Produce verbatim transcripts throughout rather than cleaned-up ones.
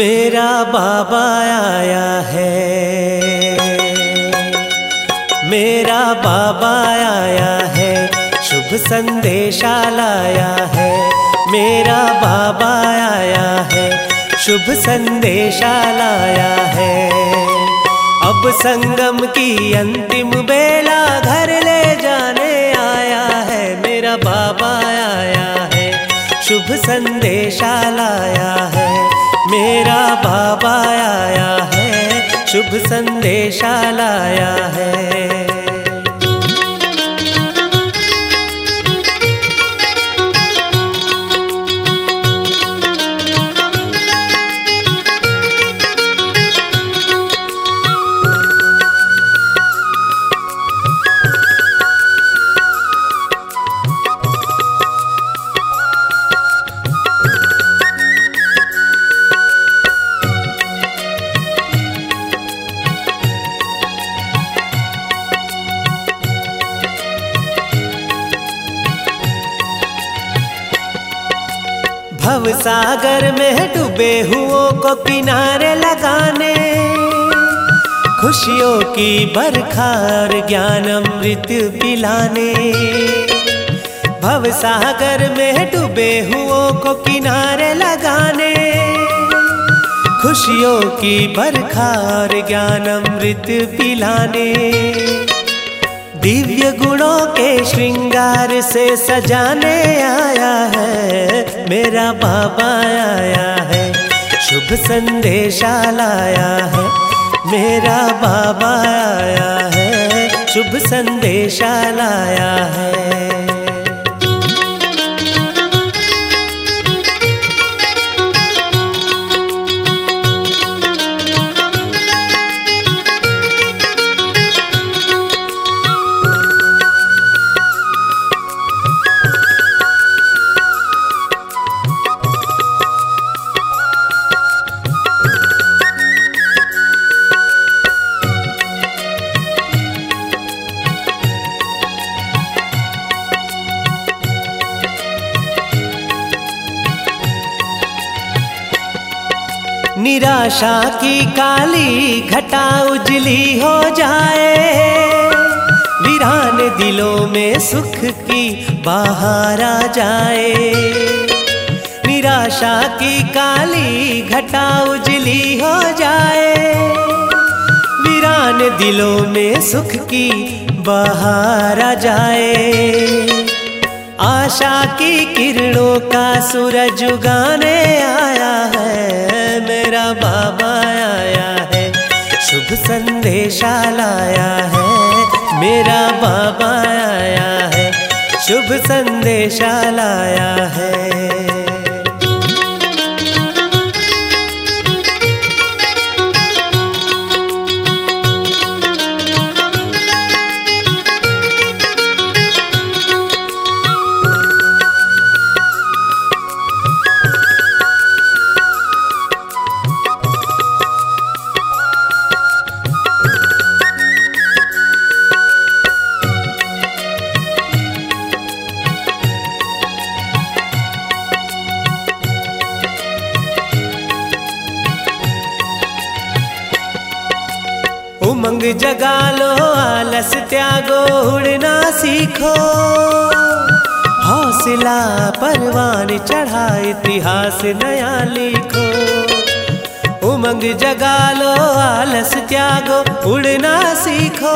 मेरा बाबा आया है, मेरा बाबा आया है, शुभ संदेशा लाया है। मेरा बाबा आया है, शुभ संदेशा लाया है। अब संगम की अंतिम बेला घर ले जाने आया है। मेरा बाबा आया है, शुभ संदेशा लाया है। मेरा बाबा आया है, शुभ संदेशा लाया है। भव सागर में डूबे हुओं को किनारे लगाने, खुशियों की बरखार ज्ञान अमृत पिलाने। भव सागर में डूबे हुओं को किनारे लगाने, खुशियों की बरखार ज्ञान अमृत पिलाने। दिव्य गुणों के श्रृंगार से सजाने आया है। मेरा बाबा आया है, शुभ संदेशा लाया है। मेरा बाबा आया है, शुभ संदेशा लाया है। निराशा की काली घटा उजली हो जाए, वीरान दिलों में सुख की बहार आ जाए। निराशा की काली घटा उजली हो जाए, वीरान दिलों में सुख की बहार आ जाए। आशा की किरणों का सूरज उगाने आया है। मेरा बाबा आया है, शुभ संदेशा लाया है। मेरा बाबा आया है, शुभ संदेशा लाया है। उमंग जगा लो, आलस त्यागो, उड़ना सीखो। हौसला परवान चढ़ा, इतिहास नया लिखो। उमंग जगा लो, आलस त्यागो, उड़ना सीखो।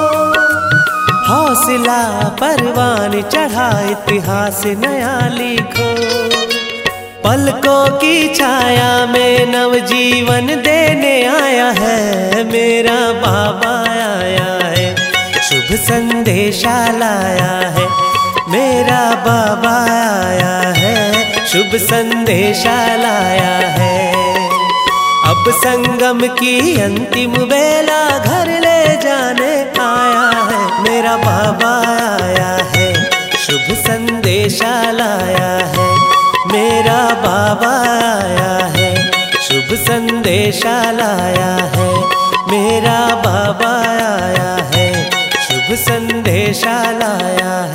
हौसला परवान चढ़ा, इतिहास नया लिखो। पलकों की छाया में नवजीवन देने आया है। मेरा बाबा आया है, शुभ संदेशा लाया है। मेरा बाबा आया है, शुभ संदेशा लाया है। अब संगम की अंतिम बेला घर ले जाने आया है। मेरा बाबा आया है, शुभ संदेशा लाया है। मेरा बाबा आया है, शुभ संदेशा लाया है। मेरा बाबा आया है, शुभ संदेशा लाया है।